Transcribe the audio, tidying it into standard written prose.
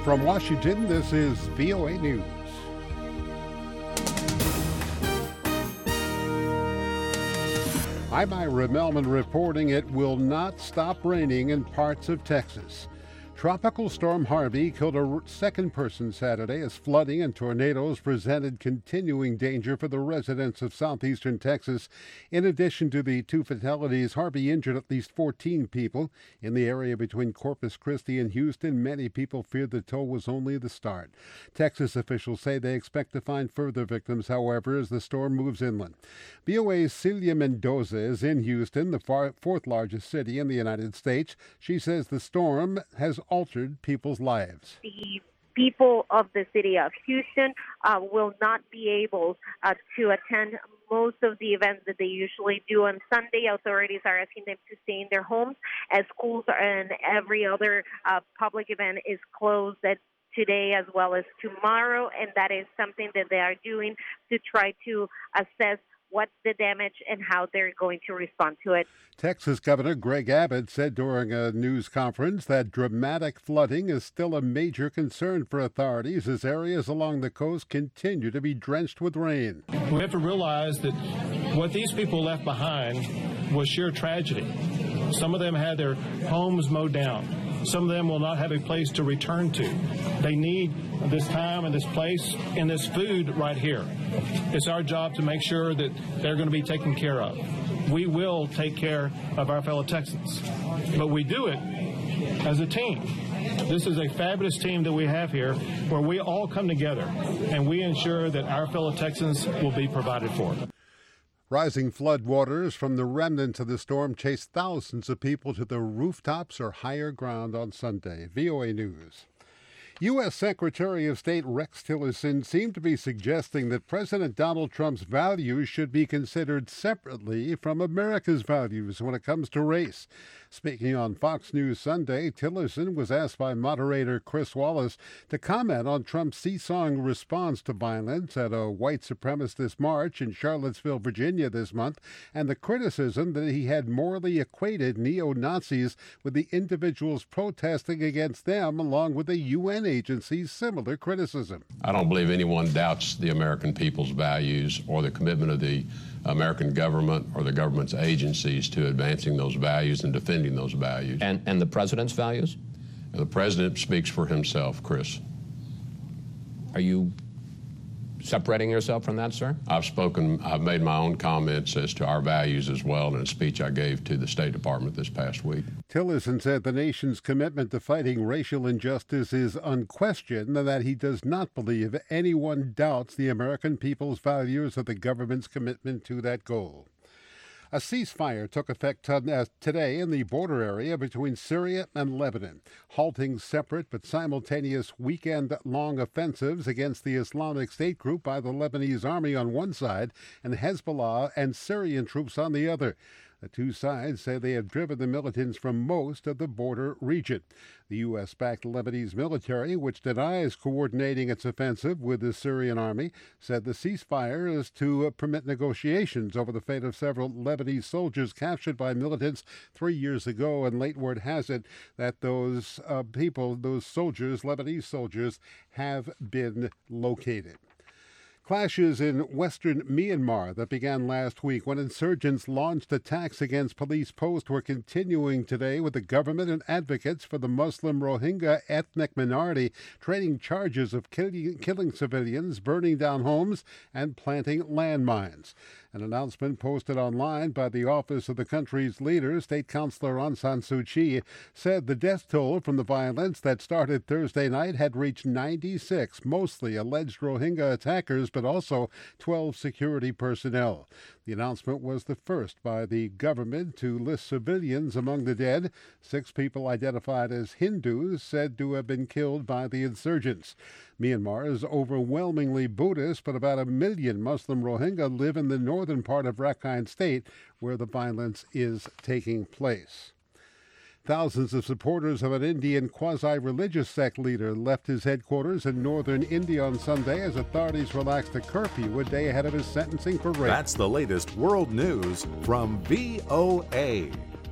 From Washington, this is VOA News. I'm Ira Melman reporting it will not stop raining in parts of Texas. Tropical Storm Harvey killed a second person Saturday as flooding and tornadoes presented continuing danger for the residents of southeastern Texas. In addition to the two fatalities, Harvey injured at least 14 people. In the area between Corpus Christi and Houston, many people feared the toll was only the start. Texas officials say they expect to find further victims, however, as the storm moves inland. VOA's Celia Mendoza is in Houston, the fourth largest city in the United States. She says the storm has altered people's lives. The people of the city of Houston will not be able to attend most of the events that they usually do on Sunday. Authorities are asking them to stay in their homes as schools and every other public event is closed today as well as tomorrow, and that is something that they are doing to try to assess what's the damage and how they're going to respond to it. Texas Governor Greg Abbott said during a news conference that dramatic flooding is still a major concern for authorities as areas along the coast continue to be drenched with rain. We have to realize that what these people left behind was sheer tragedy. Some of them had their homes mowed down. Some of them will not have a place to return to. They need this time and this place and this food right here. It's our job to make sure that they're going to be taken care of. We will take care of our fellow Texans, but we do it as a team. This is a fabulous team that we have here where we all come together and we ensure that our fellow Texans will be provided for. Rising floodwaters from the remnants of the storm chased thousands of people to the rooftops or higher ground on Sunday. VOA News. U.S. Secretary of State Rex Tillerson seemed to be suggesting that President Donald Trump's values should be considered separately from America's values when it comes to race. Speaking on Fox News Sunday, Tillerson was asked by moderator Chris Wallace to comment on Trump's seesawing response to violence at a white supremacist march in Charlottesville, Virginia this month, and the criticism that he had morally equated neo-Nazis with the individuals protesting against them, along with the UN agency's similar criticism. I don't believe anyone doubts the American people's values or the commitment of the American government or the government's agencies to advancing those values and defending those values. And the president's values? The president speaks for himself, Chris. Are you separating yourself from that, sir? I've made my own comments as to our values as well in a speech I gave to the State Department this past week. Tillerson said the nation's commitment to fighting racial injustice is unquestioned and that he does not believe anyone doubts the American people's values or the government's commitment to that goal. A ceasefire took effect today in the border area between Syria and Lebanon, halting separate but simultaneous weekend-long offensives against the Islamic State group by the Lebanese army on one side and Hezbollah and Syrian troops on the other. The two sides say they have driven the militants from most of the border region. The U.S.-backed Lebanese military, which denies coordinating its offensive with the Syrian army, said the ceasefire is to permit negotiations over the fate of several Lebanese soldiers captured by militants 3 years ago, and late word has it that those Lebanese soldiers, have been located. Clashes in western Myanmar that began last week when insurgents launched attacks against police posts were continuing today, with the government and advocates for the Muslim Rohingya ethnic minority trading charges of killing civilians, burning down homes, and planting landmines. An announcement posted online by the office of the country's leader, State Councilor Aung San Suu Kyi, said the death toll from the violence that started Thursday night had reached 96, mostly alleged Rohingya attackers, but also 12 security personnel. The announcement was the first by the government to list civilians among the dead. 6 people identified as Hindus said to have been killed by the insurgents. Myanmar is overwhelmingly Buddhist, but about 1 million Muslim Rohingya live in the northern part of Rakhine State, where the violence is taking place. Thousands of supporters of an Indian quasi-religious sect leader left his headquarters in northern India on Sunday as authorities relaxed a curfew a day ahead of his sentencing for rape. That's the latest world news from VOA.